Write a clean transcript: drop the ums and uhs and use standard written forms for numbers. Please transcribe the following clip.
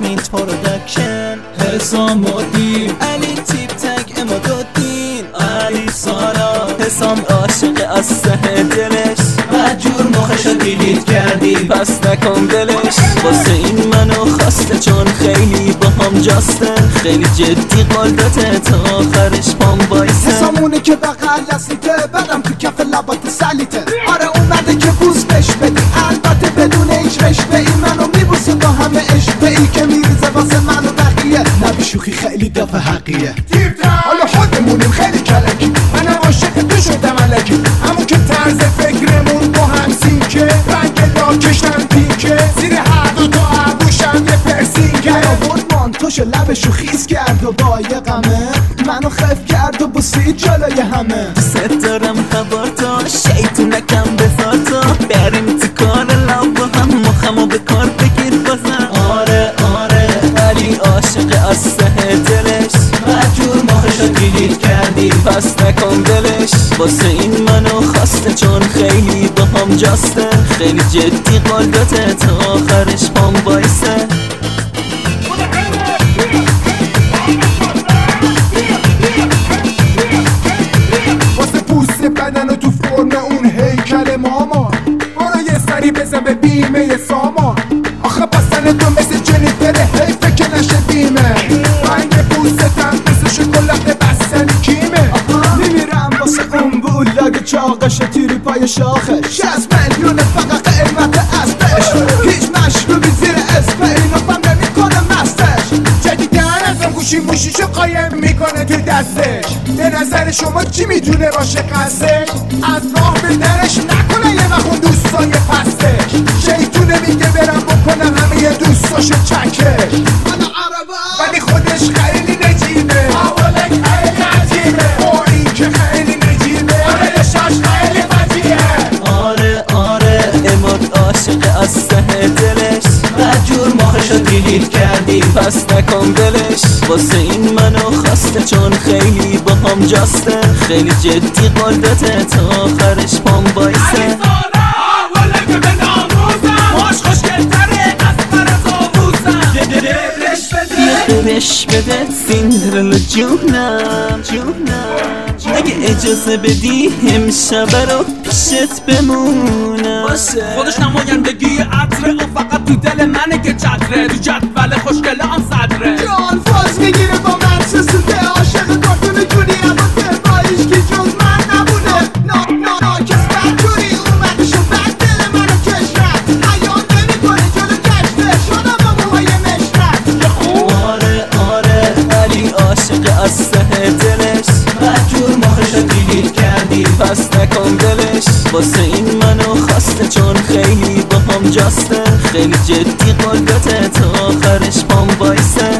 امید پرودکشن، حسام الدین، علی تیپ تک، امادالدین، علی سارا، حسام عاشق از ته دلش، بدجور مخشو دیلیت کردی پس نکن دلش. واسه این منو خواسته چون خیلی با هم جاسته، خیلی جدی قلبته تا آخرش پام بایسته. حسامونه که بغل دستیته بدم تو کف لبات سلیته. آره اومده که بوس بش بدی، البته بدون هیچ رشوه ای منو میبوسه با همه عشقه ای که میریزه واسه من و بقیه. نبی شوخی خیلی دفع حقیه. حالا خودمونیم خیلی کلکی، منم عاشق تو شدم الکی. همون که طرز فکرمون با هم سینکه، رنگ لاکشم پینکه، زیر هر دو تا ابروشم یه پرسینگه. آورد مانتوشو لبشو خیز کرد و با یه غمه منو خف کرد و بوسید جلوی همه. دوست دارم خبرتا شیطونکم بذارتا، بریم تو کار لب با هم مخمو به کار بگیر بازم. آره علی عاشق از ته دلش، بدجور مخشو دیلیت کردی پس نکن دلش. واسه این منو خواسته چون خیلی با هم جاسته، خیلی جدی قلبته تا آخرش پام بایسته. واسه پوست بدن و تو فرم اون هیکل ماما، برو یه سری بزن به بیمه سامان. آخه بستن تو مثل جنیفر حیفه که نشه بیمه، رنگ پوستتم مثل شکلات بستنی کیمه. میمیرم واسه اون بولاگ چاقش تیری پای شاخش، 60 میلیون فقط قیمت اسبش، هیچ مشروبی زیر اسم اینو فهم نمیکنه مستش. جدیدن ازم گوشی موشیشو قایم میکنه تو دستش. به نظر شما چی میتونه باشه قصدش؟ از راه به درش نکنه یه وقت دوستای پستش. شیطونه میگه برم بکنم همه دوستاشو چکش، ولی خودش خیلی نجیبه. اولک خیلی عجیبه، با این که خیلی نجیبه، عملشاش خیلی فجیه. آره اماد عاشق از ته دلش، بدجور مخشو دیلیت کردی پس نکن دلش. واسه این منو خواسته چون خیلی با هم جاسته، خیلی جدی قلبته تا آخرش پام بایسته. بش بده سیندرلا جونم، اگه اجازه بدی امشب رو پیشت بمونم. خودش نمایندگی عطره، اون فقط تو دل منه که چتره، تو جدول خوشگله هم صدره. جان فاز میگیره با من سسوده، عاشق کارتون جونی اما دفاعیش که جز من نبوده. کس بدجوری اومدش و بد دل منو کشرد، حیان نمیکنه جلو کشته شدم با موهای مشرد. آره علی عاشق از ته دلش، بدجور مخشو دیلیت کردی پس نکن دلش. واسه این منو خواسته چون خیلی با هم جاسته، خیلی جدی قلبته تا آخرش پام بایسته.